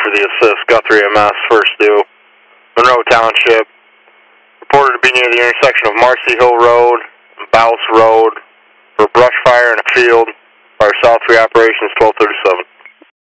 for the assist. Guthrie MS, first due. Monroe Township. Reported to be near the intersection of Marcy Hill Road and Bouse Road for brush fire in a field. Fire South 3 operations 1237.